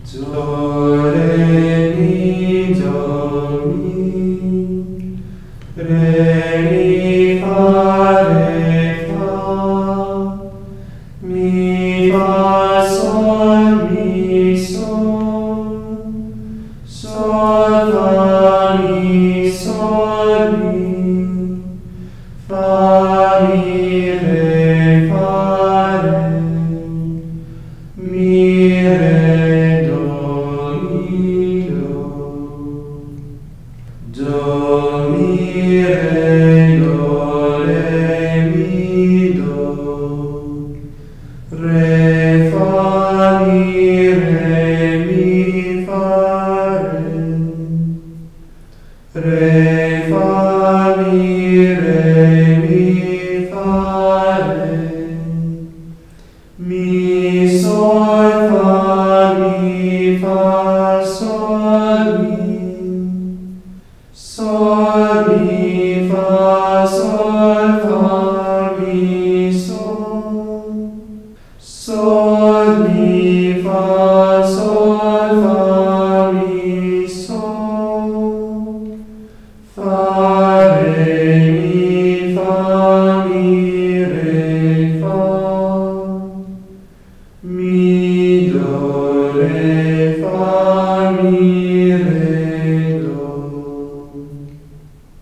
Do, re, mi, do, mi. Re, mi, fa, re, fa. Mi, fa, sol, mi, sol. Sol, fa, mi, sol, mi. Fa, mi, re, fa, re. Mi, re, do, mi, do. Do, mi, re, do, re, mi, do. Re, fa, mi, re, mi, fa, re. Re, fa, mi, re, mi, fa, re. Mi, sol, fa, mi, fa, sol, mi. Sol, mi, fa, sol, fa.